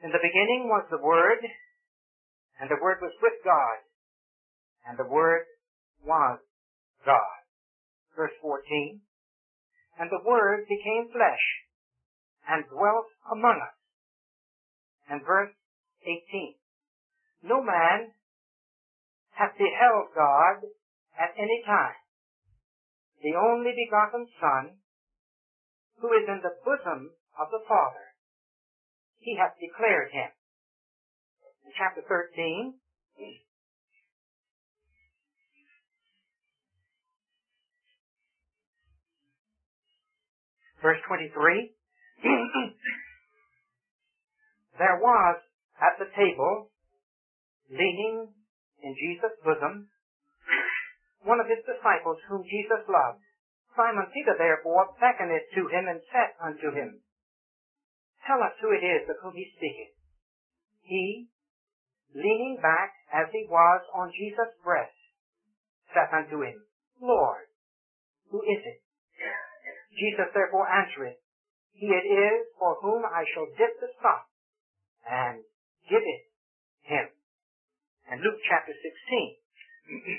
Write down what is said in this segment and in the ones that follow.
In the beginning was the Word, and the Word was with God, and the Word was God. Verse 14, and the Word became flesh, and dwelt among us. And verse 18, no man hath beheld God at any time. The only begotten Son, who is in the bosom of the Father, he hath declared him. In chapter 13, verse 23, there was at the table, leaning in Jesus' bosom, one of his disciples whom Jesus loved. Simon Peter therefore beckoneth to him and said unto him, tell us who it is of whom he speaketh. He, leaning back as he was on Jesus' breast, saith unto him, Lord, who is it? Jesus therefore answereth, he it is for whom I shall dip the sop, and give it him. And Luke chapter 16.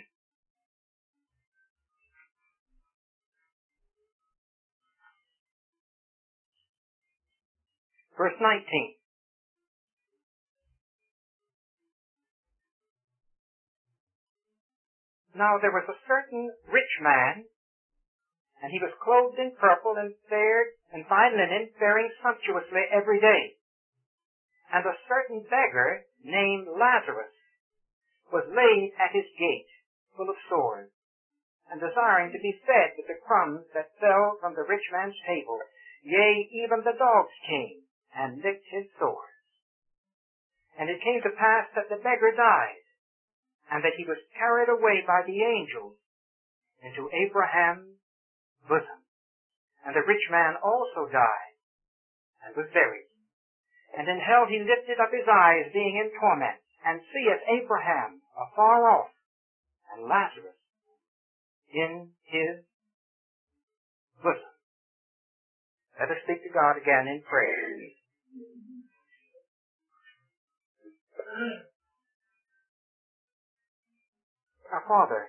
Verse 19. Now there was a certain rich man, and he was clothed in purple and fared in fine linen, faring sumptuously every day. And a certain beggar named Lazarus was laid at his gate, full of sores, and desiring to be fed with the crumbs that fell from the rich man's table. Yea, even the dogs came and licked his sores. And it came to pass that the beggar died, and that he was carried away by the angels into Abraham's bosom. And the rich man also died, and was buried. And in hell he lifted up his eyes, being in torment, and seeth Abraham afar off, and Lazarus in his bosom. Let us speak to God again in prayer. Our Father,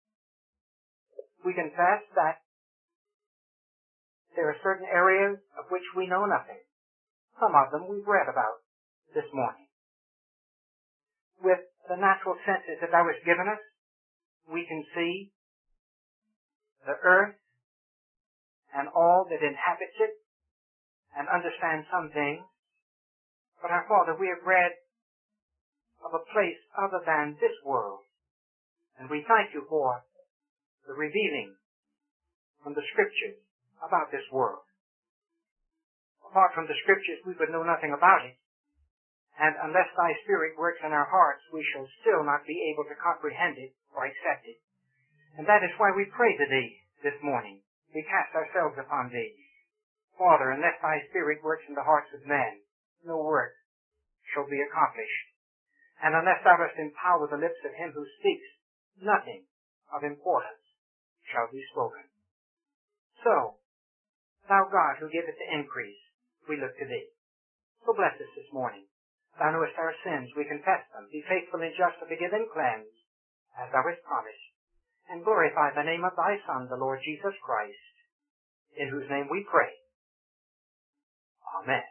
we confess that there are certain areas of which we know nothing. Some of them we've read about this morning. With the natural senses that thou hast given us, we can see the earth and all that inhabits it and understand some things. But our Father, we have read of a place other than this world, and we thank you for the revealing from the Scriptures about this world. Apart from the Scriptures, we would know nothing about it, and unless thy Spirit works in our hearts, we shall still not be able to comprehend it or accept it. And that is why we pray to thee this morning. We cast ourselves upon thee. Father, unless thy Spirit works in the hearts of men, no work shall be accomplished. And unless thou dost empower the lips of him who speaks, nothing of importance shall be spoken. So, thou God who giveth the increase, we look to thee. So bless us this morning. Thou knowest our sins, we confess them. Be faithful and just to forgive and cleanse, as thou hast promised. And glorify the name of thy Son, the Lord Jesus Christ, in whose name we pray. Amen.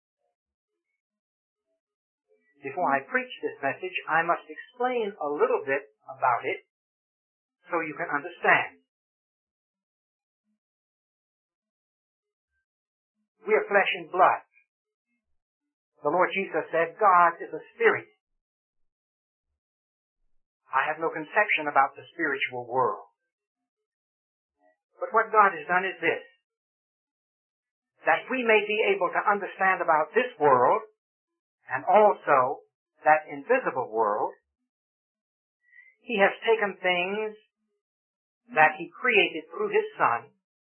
Before I preach this message, I must explain a little bit about it so you can understand. We are flesh and blood. The Lord Jesus said, God is a spirit. I have no conception about the spiritual world. But what God has done is this, that we may be able to understand about this world and also that invisible world. He has taken things that he created through his Son,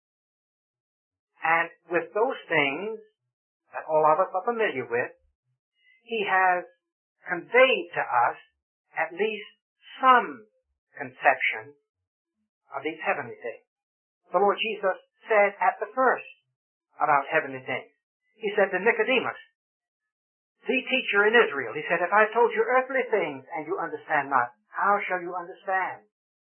and with those things that all of us are familiar with, he has conveyed to us at least some conception of these heavenly things. The Lord Jesus said at the first about heavenly things. He said to Nicodemus, the teacher in Israel. He said, if I told you earthly things and you understand not, how shall you understand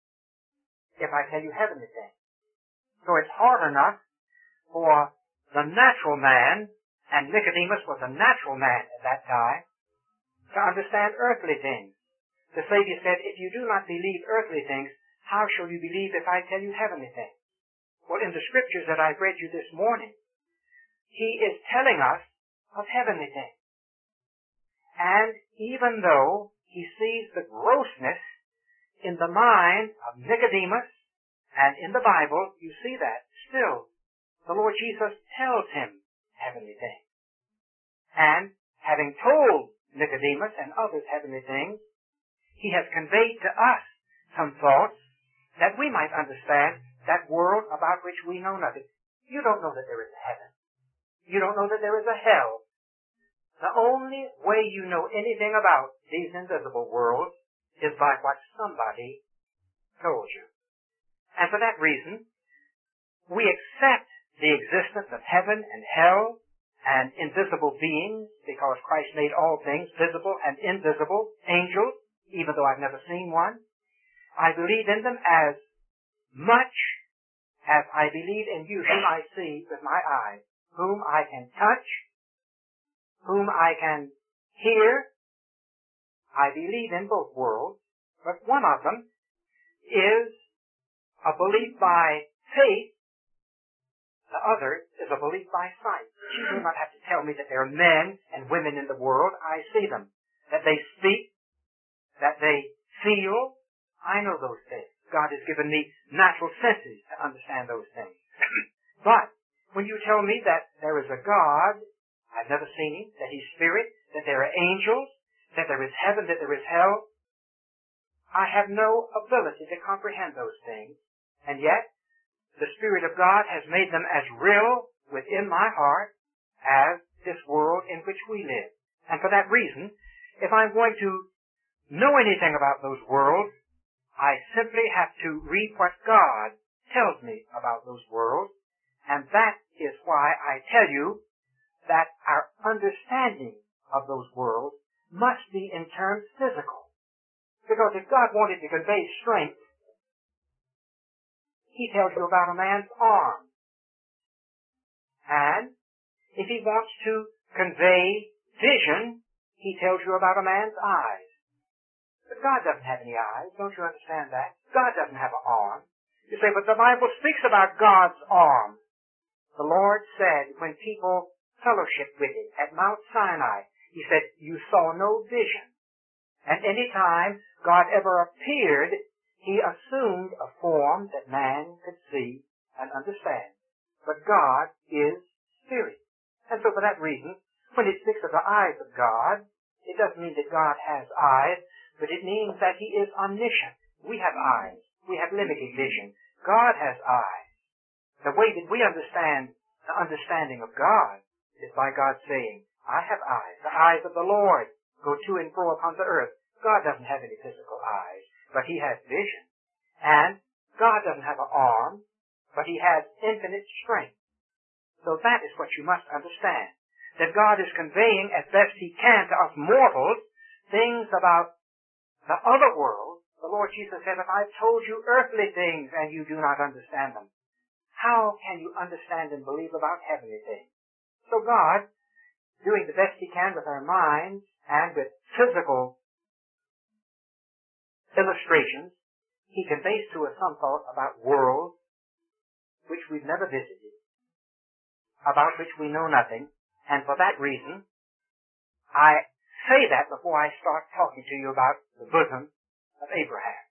if I tell you heavenly things? So it's hard enough for the natural man, and Nicodemus was a natural man at that time, to understand earthly things. The Savior said, if you do not believe earthly things, how shall you believe if I tell you heavenly things? Well, in the scriptures that I've read you this morning, he is telling us of heavenly things. And even though he sees the grossness in the mind of Nicodemus, and in the Bible, you see that, still, the Lord Jesus tells him heavenly things. And having told Nicodemus and others heavenly things, he has conveyed to us some thoughts that we might understand that world about which we know nothing. You don't know that there is a heaven. You don't know that there is a hell. The only way you know anything about these invisible worlds is by what somebody told you. And for that reason, we accept the existence of heaven and hell and invisible beings because Christ made all things visible and invisible, angels, even though I've never seen one. I believe in them as much as I believe in you, whom I see with my eyes, whom I can touch, whom I can hear. I believe in both worlds, but one of them is a belief by faith. The other is a belief by sight. You do not have to tell me that there are men and women in the world. I see them. That they speak, that they feel. I know those things. God has given me natural senses to understand those things. But when you tell me that there is a God, I've never seen him, that he's spirit, that there are angels, that there is heaven, that there is hell, I have no ability to comprehend those things. And yet, the Spirit of God has made them as real within my heart as this world in which we live. And for that reason, if I'm going to know anything about those worlds, I simply have to read what God tells me about those worlds, and that is why I tell you that our understanding of those worlds must be in terms physical. Because if God wanted to convey strength, he tells you about a man's arm. And if he wants to convey vision, he tells you about a man's eyes. But God doesn't have any eyes. Don't you understand that? God doesn't have an arm. You say, but the Bible speaks about God's arm. The Lord said when people fellowshiped with him at Mount Sinai, he said, you saw no vision. And any time God ever appeared, he assumed a form that man could see and understand. But God is spirit. And so for that reason, when it speaks of the eyes of God, it doesn't mean that God has eyes, but it means that he is omniscient. We have eyes. We have limited vision. God has eyes. The way that we understand the understanding of God is by God saying, I have eyes. The eyes of the Lord go to and fro upon the earth. God doesn't have any physical eyes, but he has vision. And God doesn't have an arm, but he has infinite strength. So that is what you must understand. That God is conveying as best he can to us mortals things about the other world. The Lord Jesus said, if I've told you earthly things and you do not understand them, how can you understand and believe about heavenly things? So God, doing the best he can with our minds and with physical illustrations, he conveys to us some thought about worlds which we've never visited, about which we know nothing, and for that reason, I say that before I start talking to you about the bosom of Abraham.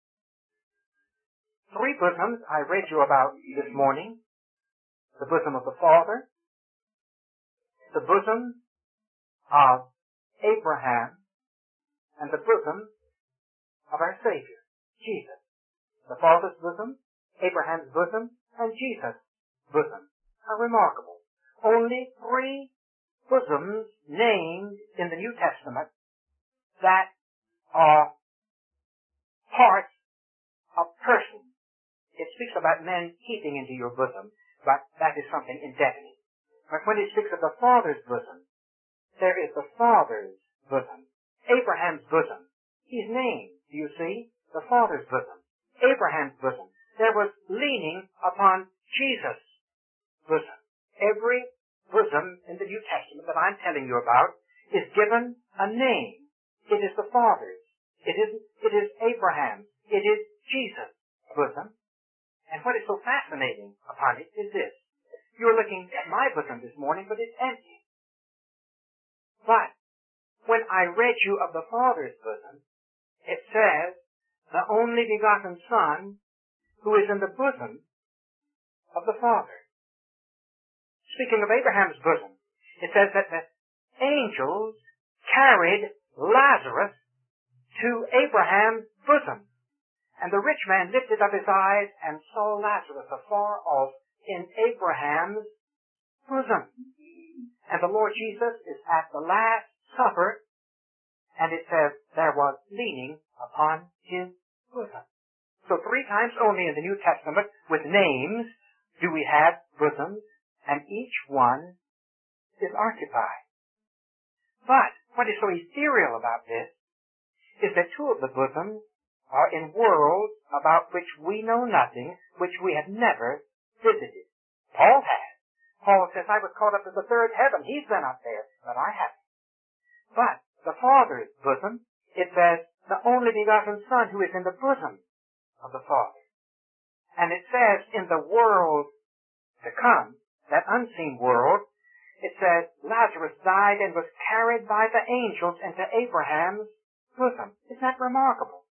3 bosoms I read you about this morning. The bosom of the Father, the bosom of Abraham, and the bosom of our Savior, Jesus. The Father's bosom, Abraham's bosom, and Jesus' bosom. How remarkable. Only 3 bosoms named in the New Testament that are parts of persons. It speaks about men keeping into your bosom, but that is something indefinite. But when it speaks of the Father's bosom, there is the Father's bosom, Abraham's bosom. He's named, do you see? The Father's bosom, Abraham's bosom. There was leaning upon Jesus' bosom. Every bosom in the New Testament that I'm telling you about is given a name. It is the Father's. It is Abraham's. It is Jesus' bosom. And what is so fascinating upon it is this. You're looking at my bosom this morning, but it's empty. But when I read you of the Father's bosom, it says, the only begotten Son who is in the bosom of the Father. Speaking of Abraham's bosom, it says that the angels carried Lazarus to Abraham's bosom. And the rich man lifted up his eyes and saw Lazarus afar off in Abraham's bosom. And the Lord Jesus is at the Last Supper, and it says there was leaning upon his bosom. So 3 times only in the New Testament, with names, do we have bosoms, and each one is occupied. But what is so ethereal about this is that 2 of the bosoms are in worlds about which we know nothing, which we have never visited. Paul has. Paul says, I was caught up to the 3rd heaven. He's been up there, but I haven't. But the Father's bosom, it says, the only begotten Son who is in the bosom of the Father. And it says, in the world to come, that unseen world, it says, Lazarus died and was carried by the angels into Abraham's bosom. Isn't that remarkable?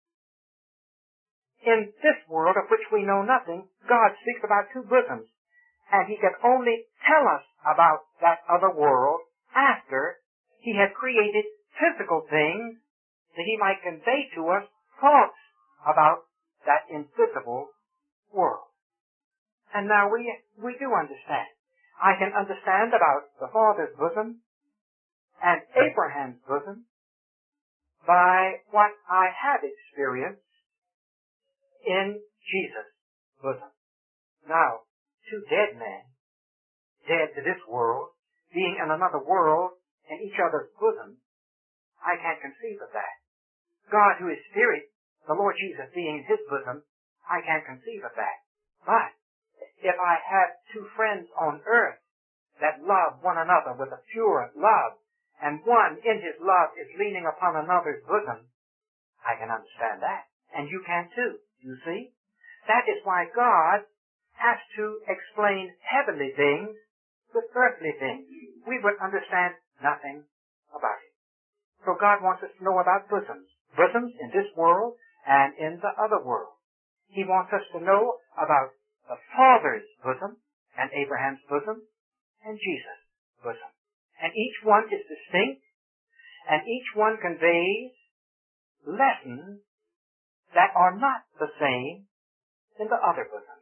In this world of which we know nothing, God speaks about 2 bosoms. And he can only tell us about that other world after he had created physical things that he might convey to us thoughts about that invisible world. And now we do understand. I can understand about the Father's bosom and Abraham's bosom by what I have experienced in Jesus' bosom. Now, 2 dead men, dead to this world, being in another world in each other's bosom, I can't conceive of that. God who is Spirit, the Lord Jesus being in his bosom, I can't conceive of that. But if I have 2 friends on earth that love one another with a pure love, and one in his love is leaning upon another's bosom, I can understand that. And you can too, you see? That is why God has to explain heavenly things with earthly things. We would understand nothing about it. So God wants us to know about bosoms. Bosoms in this world and in the other world. He wants us to know about the Father's bosom and Abraham's bosom and Jesus' bosom. And each one is distinct, and each one conveys lessons that are not the same in the other bosom.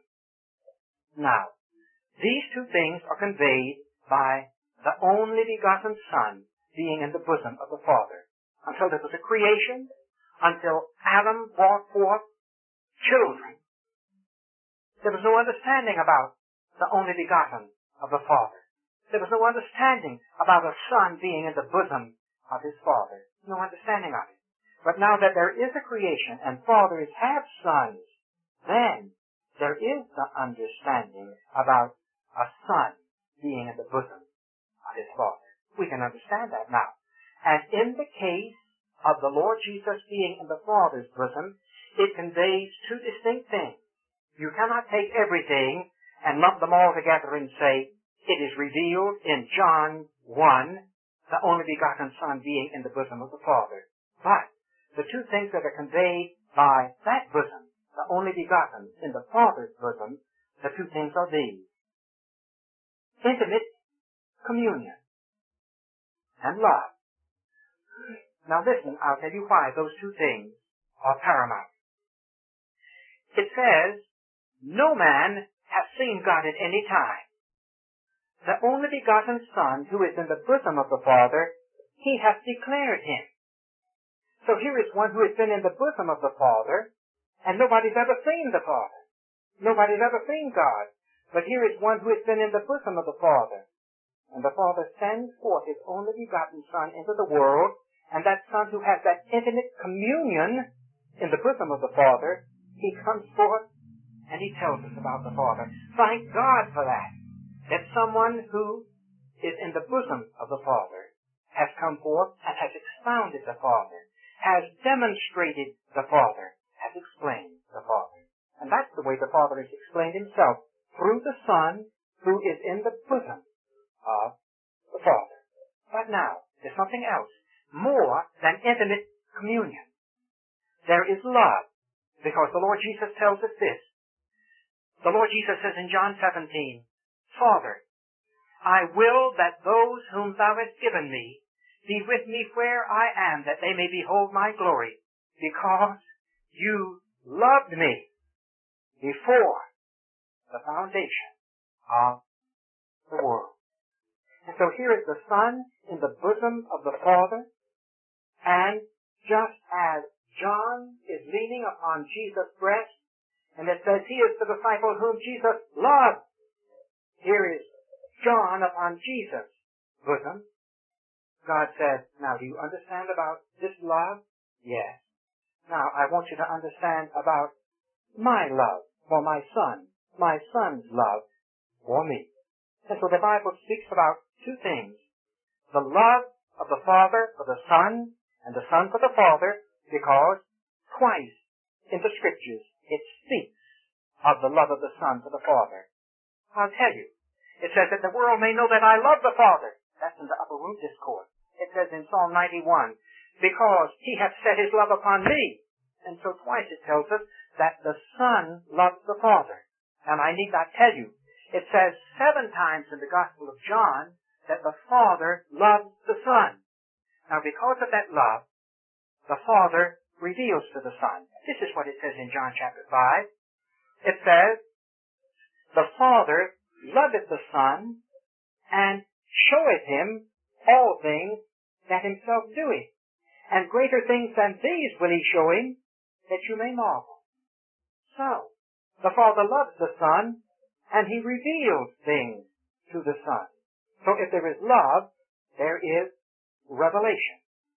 Now, these 2 things are conveyed by the only begotten Son being in the bosom of the Father. Until there was a creation, until Adam brought forth children, there was no understanding about the only begotten of the Father. There was no understanding about a Son being in the bosom of his Father. No understanding of it. But now that there is a creation and fathers have sons, then there is the understanding about a Son being in the bosom of his Father. We can understand that now. And in the case of the Lord Jesus being in the Father's bosom, it conveys 2 distinct things. You cannot take everything and lump them all together and say, it is revealed in John 1, the only begotten Son being in the bosom of the Father. But the 2 things that are conveyed by that bosom, the only begotten in the Father's bosom, the 2 things are these. Intimate communion and love. Now listen, I'll tell you why those 2 things are paramount. It says, no man hath seen God at any time. The only begotten Son, who is in the bosom of the Father, he hath declared him. So here is one who has been in the bosom of the Father, and nobody's ever seen the Father. Nobody's ever seen God. But here is one who has been in the bosom of the Father. And the Father sends forth His only begotten Son into the world, and that Son who has that intimate communion in the bosom of the Father, He comes forth and He tells us about the Father. Thank God for that someone who is in the bosom of the Father has come forth and has expounded the Father, has demonstrated the Father, has explained the Father. And that's the way the Father has explained Himself, through the Son who is in the bosom of the Father. But now, there's something else, more than intimate communion. There is love, because the Lord Jesus tells us this. The Lord Jesus says in John 17, Father, I will that those whom thou hast given me be with me where I am, that they may behold my glory, because you loved me before the foundation of the world. And so here is the Son in the bosom of the Father, and just as John is leaning upon Jesus' breast, and it says he is the disciple whom Jesus loved, here is John upon Jesus' bosom. God says, now do you understand about this love? Yes. Now I want you to understand about my love for my Son, my Son's love for me. And so the Bible speaks about two things. The love of the Father for the Son, and the Son for the Father, because twice in the Scriptures it speaks of the love of the Son for the Father. I'll tell you. It says that the world may know that I love the Father. That's in the Upper Room Discourse. It says in Psalm 91, because He hath set His love upon me. And so twice it tells us that the Son loves the Father. And I need not tell you, it says 7 times in the Gospel of John that the Father loves the Son. Now because of that love, the Father reveals to the Son. This is what it says in John chapter 5. It says, the Father loveth the Son, and showeth Him all things that Himself doeth. And greater things than these will He show Him, that you may marvel. So, the Father loves the Son, and He reveals things to the Son. So if there is love, there is revelation.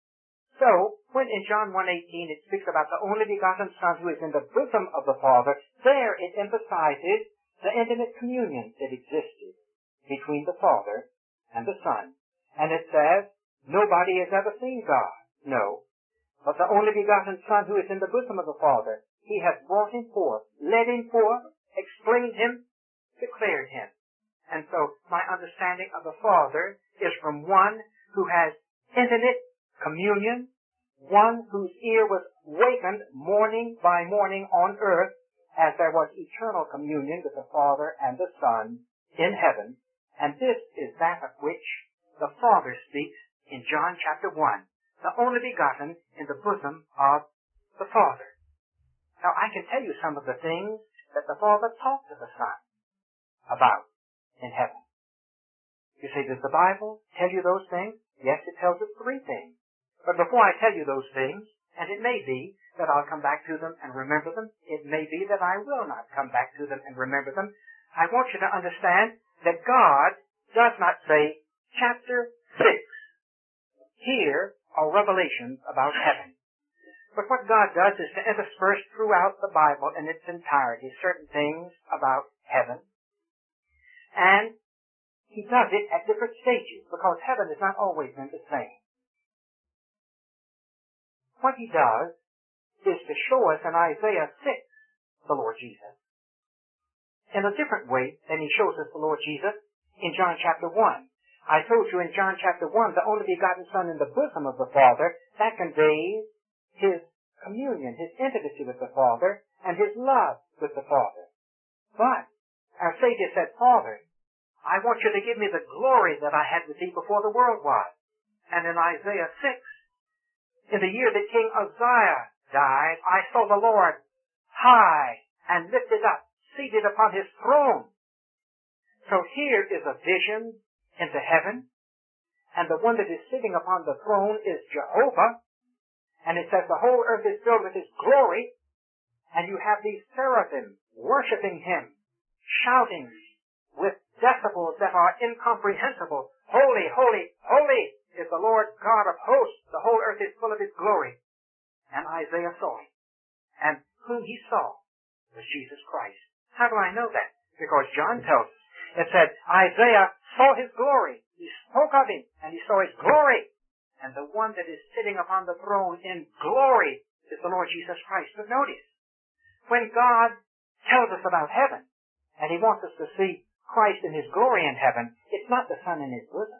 So, when in John 1:18 it speaks about the only begotten Son who is in the bosom of the Father, there it emphasizes the intimate communion that existed between the Father and the Son. And it says, nobody has ever seen God. No. But the only begotten Son who is in the bosom of the Father, He has brought Him forth, led Him forth, explained Him, declared Him. And so my understanding of the Father is from one who has intimate communion, one whose ear was wakened morning by morning on earth, as there was eternal communion with the Father and the Son in heaven. And this is that of which the Father speaks in John chapter 1, the only begotten in the bosom of the Father. Now I can tell you some of the things that the Father talked to the Son about in heaven. You say, does the Bible tell you those things? Yes, it tells us 3 things. But before I tell you those things, and it may be that I'll come back to them and remember them, it may be that I will not come back to them and remember them, I want you to understand that God does not say, chapter 6. Here are revelations about heaven. But what God does is to intersperse throughout the Bible in its entirety certain things about heaven. And He does it at different stages, because heaven has not always been the same. What He does is to show us in Isaiah 6 the Lord Jesus in a different way than He shows us the Lord Jesus in John chapter 1. I told you in John chapter 1, the only begotten Son in the bosom of the Father, that conveys His communion, His intimacy with the Father, and His love with the Father. But our Savior said, Father, I want you to give me the glory that I had with Thee before the world was. And in Isaiah 6, in the year that King Uzziah died, I saw the Lord high and lifted up, seated upon His throne. So here is a vision into heaven, and the one that is sitting upon the throne is Jehovah, and it says the whole earth is filled with His glory, and you have these seraphim worshiping Him, shouting with decibels that are incomprehensible, Holy, holy, holy is the Lord God of hosts. The whole earth is full of his glory. And Isaiah saw him. And whom he saw was Jesus Christ. How do I know that? Because John tells us. It said, Isaiah saw his glory. He spoke of him, and he saw his glory. And the one that is sitting upon the throne in glory is the Lord Jesus Christ. But notice, when God tells us about heaven, and he wants us to see Christ in his glory in heaven, it's not the Son in his bosom.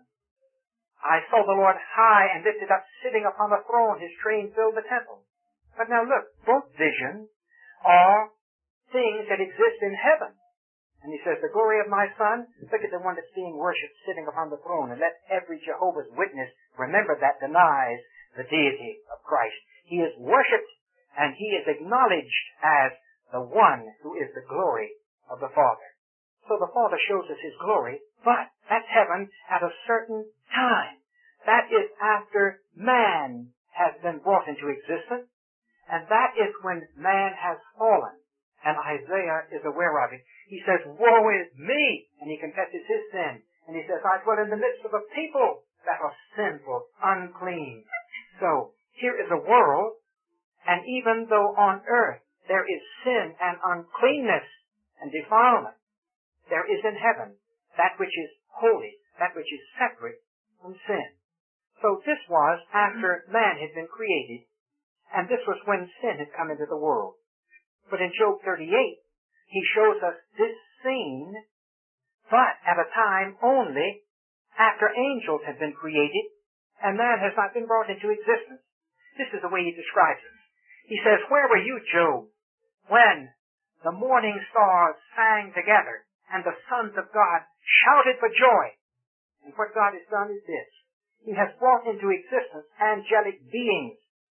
I saw the Lord high and lifted up, sitting upon the throne. His train filled the temple. But now look, both visions are things that exist in heaven. And he says, the glory of my Son, look at the one that's being worshipped sitting upon the throne. And let every Jehovah's Witness remember that denies the deity of Christ. He is worshipped and he is acknowledged as the one who is the glory of the Father. So the Father shows us his glory, but that's heaven at a certain time. That is after man has been brought into existence, and that is when man has fallen. And Isaiah is aware of it. He says, woe is me! And he confesses his sin. And he says, I dwell in the midst of a people that are sinful, unclean. So, here is a world, and even though on earth there is sin and uncleanness and defilement, there is in heaven that which is holy, that which is separate from sin. So this was after man had been created, and this was when sin had come into the world. But in Job 38, he shows us this scene, but at a time only after angels had been created, and man has not been brought into existence. This is the way he describes it. He says, where were you, Job, when the morning stars sang together, and the sons of God shouted for joy? And what God has done is this. He has brought into existence angelic beings.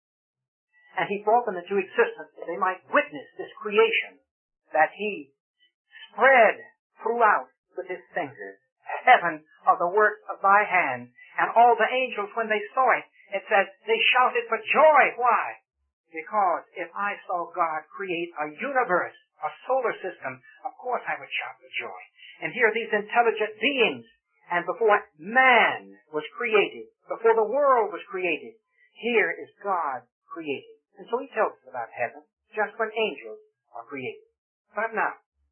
And he brought them into existence that they might witness this creation that he spread throughout with his fingers. Heaven are the work of thy hand. And all the angels, when they saw it, it says they shouted for joy. Why? Because if I saw God create a universe, a solar system, of course I would shout for joy. And here are these intelligent beings. And before man was created, before the world was created, here is God created. And so he tells us about heaven just when angels are created. But now,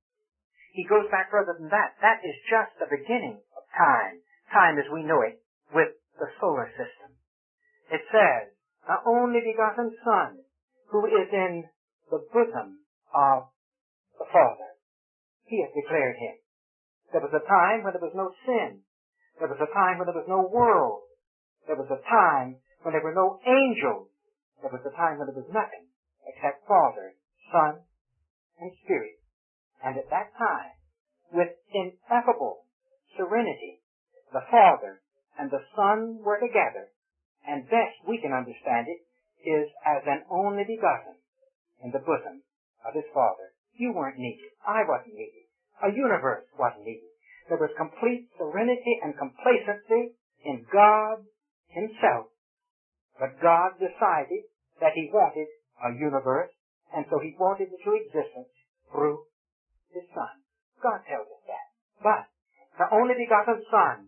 he goes back further than that. That is just the beginning of time. Time as we know it with the solar system. It says, the only begotten Son who is in the bosom of the Father. He has declared him. There was a time when there was no sin. There was a time when there was no world. There was a time when there were no angels. There was a time when there was nothing except Father, Son, and Spirit. And at that time, with ineffable serenity, the Father and the Son were together, and best we can understand it is as an only begotten in the bosom of his Father. You weren't needed. I wasn't needed. A universe wasn't needed. There was complete serenity and complacency in God himself. But God decided that he wanted a universe, and so he brought it into existence through his Son. God tells us that. But the only begotten Son,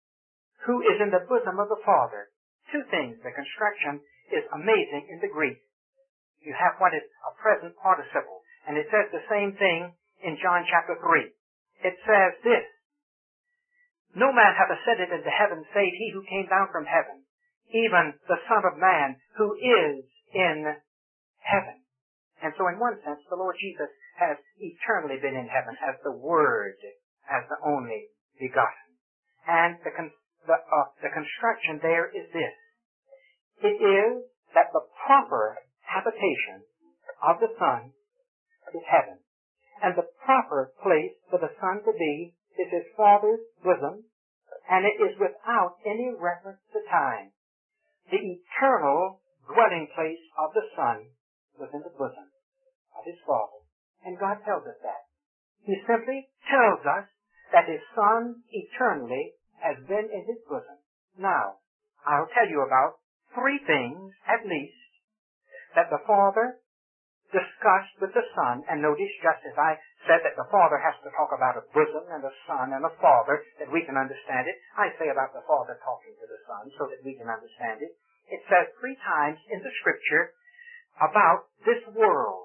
who is in the bosom of the Father, two things. The construction is amazing in the Greek. You have what is a present participle, and it says the same thing in John chapter 3. It says this, no man hath ascended into heaven save he who came down from heaven, even the Son of Man who is in heaven. And so in one sense, the Lord Jesus has eternally been in heaven as the Word, as the only begotten. And the construction there is this. It is that the proper habitation of the Son is heaven. And the proper place for the Son to be is his Father's bosom, and it is without any reference to time. The eternal dwelling place of the Son was in the bosom of his Father. And God tells us that. He simply tells us that his Son eternally has been in his bosom. Now, I'll tell you about three things, at least, that the Father discussed with the Son, and notice just as I said that the Father has to talk about a bosom and a Son and a Father that we can understand it, I say about the Father talking to the Son so that we can understand it. It says 3 times in the Scripture about this world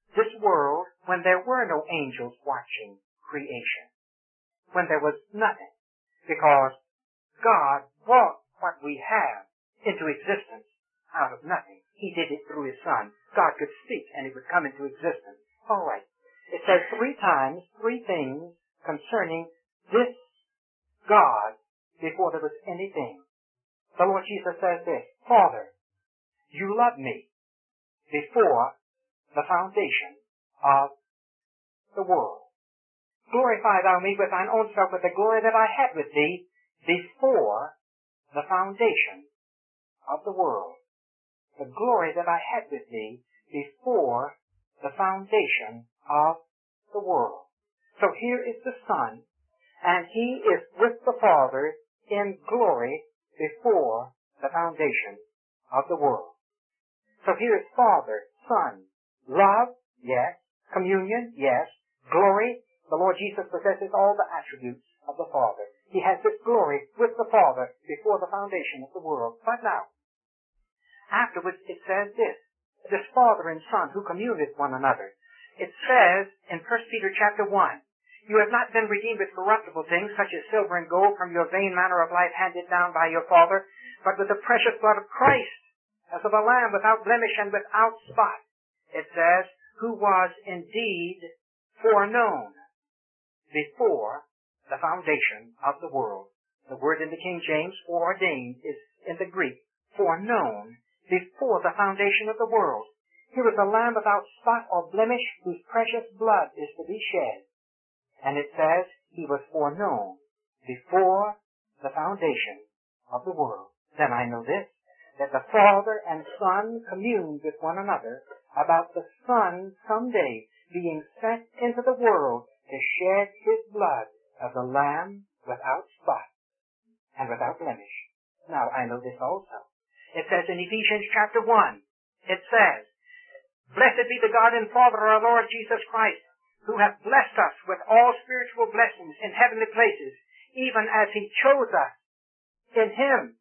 when there were no angels watching creation, when there was nothing, because God brought what we have into existence out of nothing. He did it through His Son. God could speak and it would come into existence. All right. It says 3 times, 3 things concerning this God before there was anything. The Lord Jesus says this, Father, you loved me before the foundation of the world. Glorify thou me with thine own self with the glory that I had with thee before the foundation of the world. The glory that I had with thee before the foundation of the world. So here is the Son, and He is with the Father in glory before the foundation of the world. So here is Father, Son, love, yes, communion, yes, glory. The Lord Jesus possesses all the attributes of the Father. He has this glory with the Father before the foundation of the world. But now, afterwards it says this Father and Son who commune with one another. It says in 1 Peter chapter 1, you have not been redeemed with corruptible things such as silver and gold from your vain manner of life handed down by your father, but with the precious blood of Christ, as of a lamb without blemish and without spot. It says, who was indeed foreknown before the foundation of the world. The word in the King James, foreordained, is in the Greek, foreknown before the foundation of the world. Here is a lamb without spot or blemish whose precious blood is to be shed. And it says he was foreknown before the foundation of the world. Then I know this, that the Father and Son communed with one another about the Son someday being sent into the world to shed His blood as a lamb without spot and without blemish. Now I know this also. It says in Ephesians chapter 1, it says, Blessed be the God and Father of our Lord Jesus Christ, who hath blessed us with all spiritual blessings in heavenly places, even as He chose us in Him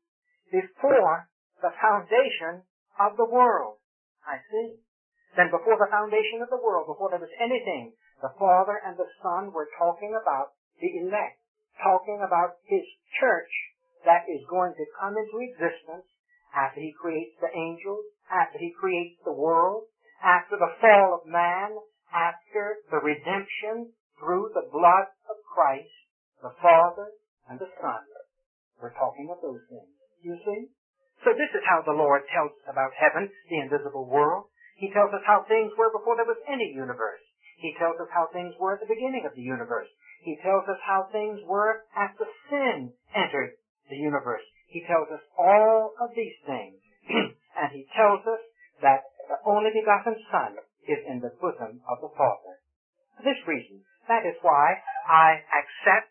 before the foundation of the world. I see. Then before the foundation of the world, before there was anything, the Father and the Son were talking about the elect, talking about His church that is going to come into existence after He creates the angels, after He creates the world, after the fall of man, after the redemption through the blood of Christ. The Father and the Son were talking of those things. You see? So this is how the Lord tells us about heaven, the invisible world. He tells us how things were before there was any universe. He tells us how things were at the beginning of the universe. He tells us how things were after sin entered the universe. He tells us all of these things. And He tells us that the only begotten Son is in the bosom of the Father. For this reason, that is why I accept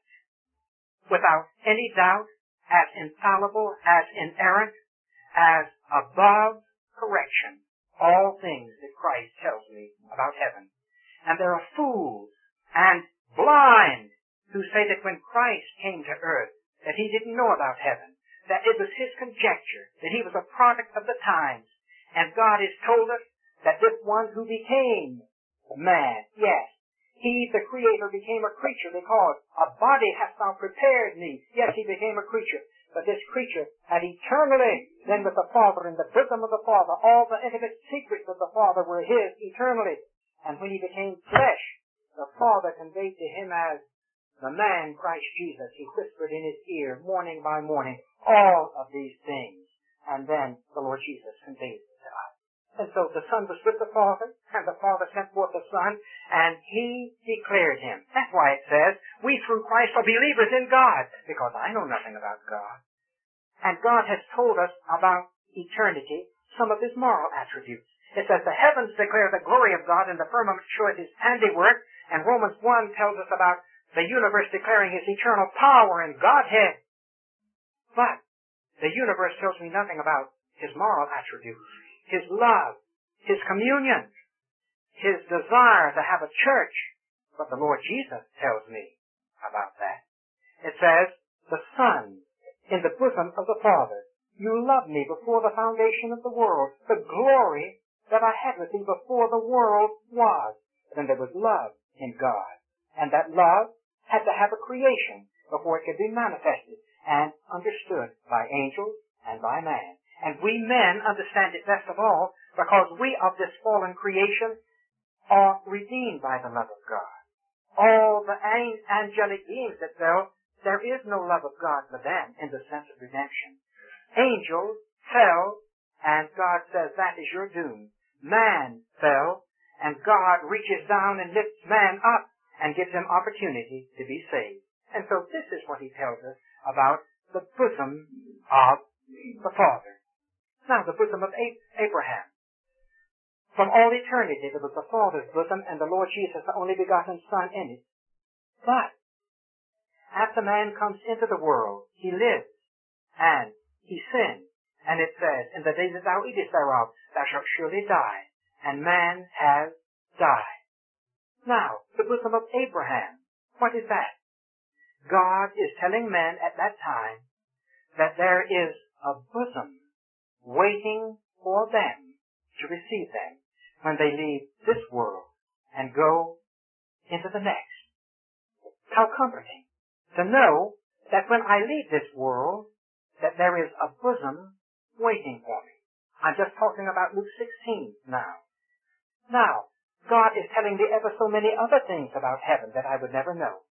without any doubt, as infallible, as inerrant, as above correction, all things that Christ tells me about heaven. And there are fools and blind who say that when Christ came to earth, that He didn't know about heaven, that it was His conjecture, that He was a product of the times. And God has told us that this one who became man, yes, He, the Creator, became a creature because a body hast thou prepared me. Yes, He became a creature. But this creature had eternally been with the Father in the bosom of the Father. All the intimate secrets of the Father were His eternally. And when He became flesh, the Father conveyed to Him as the man Christ Jesus. He whispered in His ear, morning by morning, all of these things. And then the Lord Jesus conveyed it to us. And so the Son was with the Father, and the Father sent forth the Son, and He declared Him. That's why it says, we through Christ are believers in God, because I know nothing about God. And God has told us about eternity, some of His moral attributes. It says, the heavens declare the glory of God, and the firmament showeth His handiwork, and Romans 1 tells us about the universe declaring His eternal power and Godhead. But the universe tells me nothing about His moral attributes, His love, His communion. his desire to have a church. But the Lord Jesus tells me about that. It says, the Son in the bosom of the Father. You loved me before the foundation of the world. The glory that I had with thee before the world was. Then there was love in God. And that love had to have a creation before it could be manifested and understood by angels and by man. And we men understand it best of all because we of this fallen creation are redeemed by the love of God. All the angelic beings that fell, there is no love of God for them in the sense of redemption. Angels fell, and God says that is your doom. Man fell, and God reaches down and lifts man up and gives him opportunity to be saved. And so this is what he tells us about the bosom of the Father. Now, the bosom of Abraham. From all eternity, there was the Father's bosom and the Lord Jesus, the only begotten Son, in it. But after man comes into the world, he lives, and he sins. And it says, in the day that thou eatest thereof, thou shalt surely die. And man has died. Now, the bosom of Abraham, what is that? God is telling men at that time that there is a bosom waiting for them to receive them when they leave this world and go into the next. How comforting to know that when I leave this world, that there is a bosom waiting for me. I'm just talking about Luke 16 now. Now, God is telling me ever so many other things about heaven that I would never know.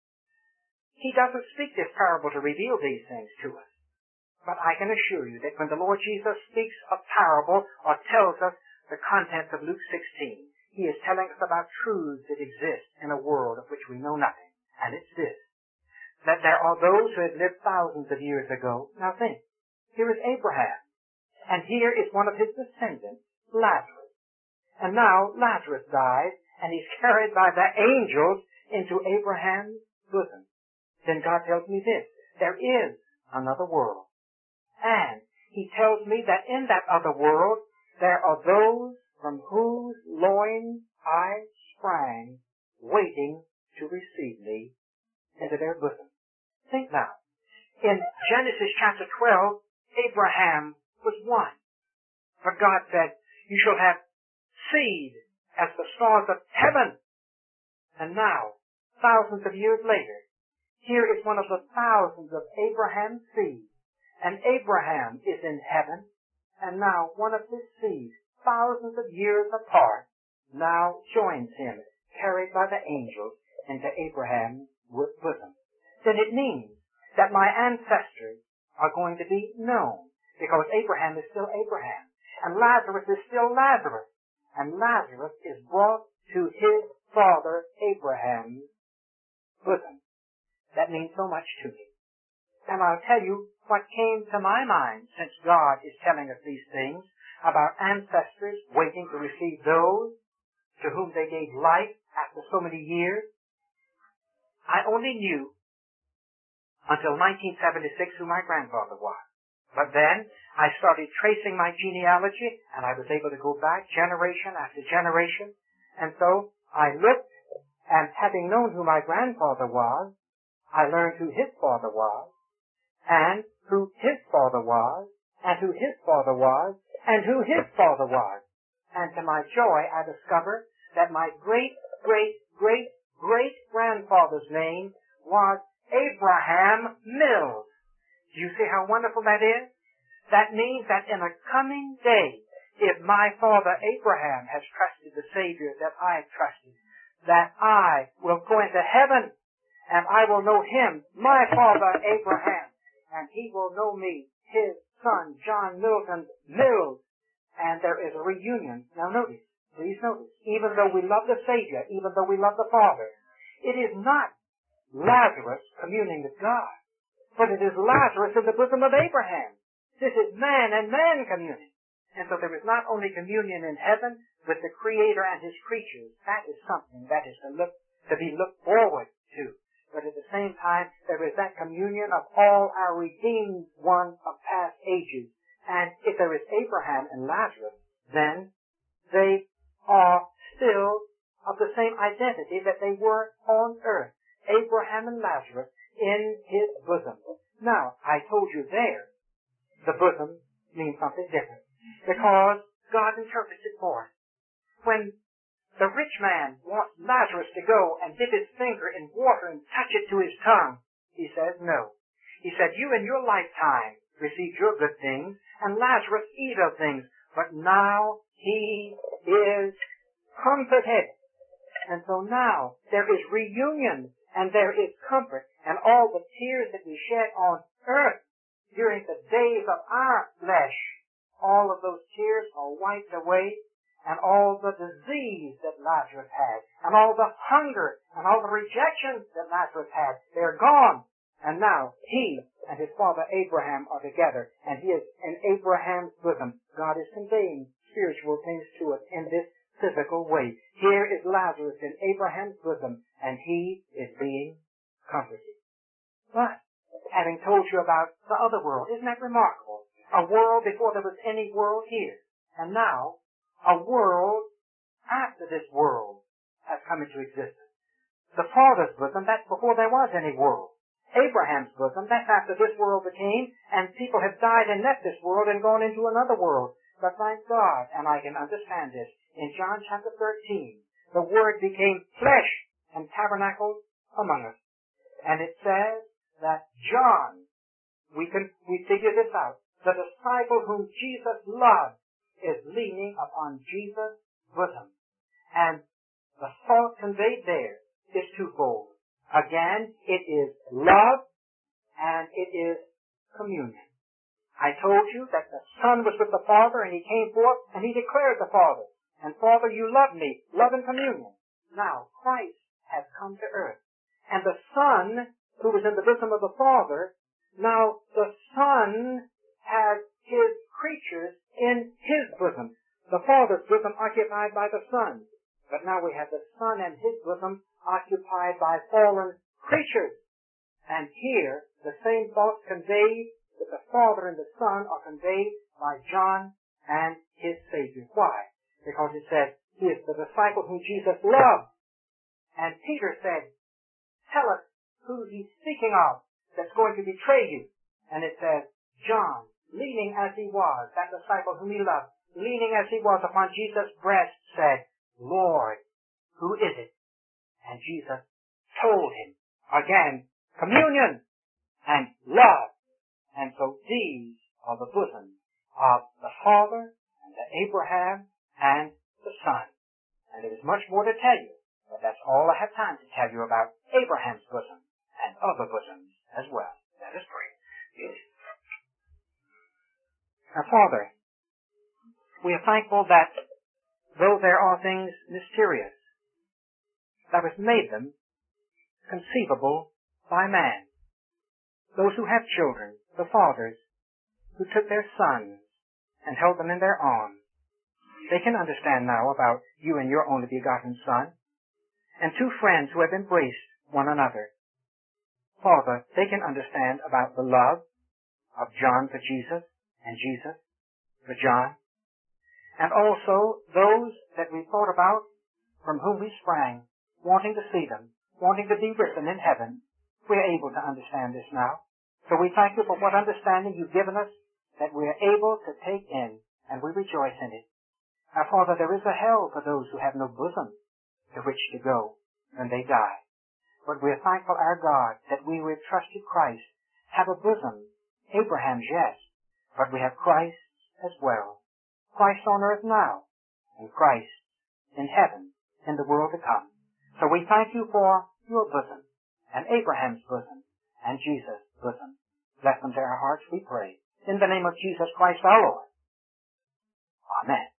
He doesn't speak this parable to reveal these things to us. But I can assure you that when the Lord Jesus speaks a parable or tells us the contents of Luke 16, he is telling us about truths that exist in a world of which we know nothing. And it's this, that there are those who have lived thousands of years ago. Now think, here is Abraham, and here is one of his descendants, Lazarus. And now Lazarus dies, and he's carried by the angels into Abraham's bosom. Then God tells me this, there is another world. And he tells me that in that other world, there are those from whose loins I sprang, waiting to receive me into their bosom. Think now. In Genesis chapter 12, Abraham was one. But God said, you shall have seed as the stars of heaven. And now, thousands of years later, here is one of the thousands of Abraham's seed. And Abraham is in heaven, and now one of his seed, thousands of years apart, now joins him, carried by the angels into Abraham's bosom. Then it means that my ancestors are going to be known, because Abraham is still Abraham, and Lazarus is still Lazarus, and Lazarus is brought to his father Abraham's bosom. That means so much to me. And I'll tell you what came to my mind since God is telling us these things about ancestors waiting to receive those to whom they gave life after so many years. I only knew until 1976 who my grandfather was. But then I started tracing my genealogy, and I was able to go back generation after generation. And so I looked, and having known who my grandfather was, I learned who his father was, and who his father was, and who his father was, and who his father was. And to my joy, I discovered that my great-great-great-great-grandfather's name was Abraham Mills. Do you see how wonderful that is? That means that in a coming day, if my father Abraham has trusted the Savior that I trusted, that I will go into heaven, and I will know him, my father Abraham, and he will know me, his son, John Milton Mills. And there is a reunion. Now notice, please notice, even though we love the Savior, even though we love the Father, it is not Lazarus communing with God, but it is Lazarus in the bosom of Abraham. This is man and man communing. And so there is not only communion in heaven with the Creator and his creatures. That is something that is to be looked forward to. But at the same time, there is that communion of all our redeemed ones of past ages. And if there is Abraham and Lazarus, then they are still of the same identity that they were on earth. Abraham and Lazarus in his bosom. Now, I told you there, the bosom means something different, because God interprets it for us. When the rich man wants Lazarus to go and dip his finger in water and touch it to his tongue, he says no. He said, you in your lifetime received your good things, and Lazarus evil things, but now he is comforted. And so now there is reunion, and there is comfort, and all the tears that we shed on earth during the days of our flesh, all of those tears are wiped away, and all the disease that Lazarus had, and all the hunger, and all the rejection that Lazarus had, they're gone. And now he and his father Abraham are together, and he is in Abraham's bosom. God is conveying spiritual things to us in this physical way. Here is Lazarus in Abraham's bosom, and he is being comforted. But, having told you about the other world, isn't that remarkable? A world before there was any world here, and now a world after this world has come into existence. The Father's bosom, that's before there was any world. Abraham's bosom, that's after this world became, and people have died and left this world and gone into another world. But thank God, and I can understand this, in John chapter 13, the Word became flesh and tabernacled among us. And it says that John, we figure this out, the disciple whom Jesus loved is leaning upon Jesus' bosom. And the thought conveyed there is twofold. Again, it is love and it is communion. I told you that the Son was with the Father and he came forth and he declared the Father. And Father, you love me. Love and communion. Now, Christ has come to earth. And the Son, who was in the bosom of the Father, now the Son has his creatures in his bosom. The Father's bosom occupied by the Son. But now we have the Son and his bosom occupied by fallen creatures. And here, the same thoughts conveyed that the Father and the Son are conveyed by John and his Savior. Why? Because it says, he is the disciple whom Jesus loved. And Peter said, tell us who he's speaking of that's going to betray you. And it says, John, leaning as he was, that disciple whom he loved, leaning as he was upon Jesus' breast, said, Lord, who is it? And Jesus told him, again, communion and love. And so these are the bosoms of the Father and the Abraham and the Son. And there is much more to tell you, but that's all I have time to tell you about Abraham's bosom and other bosoms as well. Let us pray. Now, Father, we are thankful that though there are things mysterious, that was made them conceivable by man. Those who have children, the fathers, who took their sons and held them in their arms, they can understand now about you and your only begotten Son, and two friends who have embraced one another. Father, they can understand about the love of John for Jesus and Jesus for John, and also those that we thought about from whom we sprang, wanting to see them, wanting to be with them in heaven. We are able to understand this now. So we thank you for what understanding you've given us that we are able to take in, and we rejoice in it. Now, Father, there is a hell for those who have no bosom to which to go when they die. But we are thankful, our God, that we who have trusted Christ have a bosom. Abraham's, yes, but we have Christ as well. Christ on earth now, and Christ in heaven in the world to come. So we thank you for your bosom, and Abraham's bosom, and Jesus' bosom. Bless them to our hearts, we pray. In the name of Jesus Christ our Lord. Amen.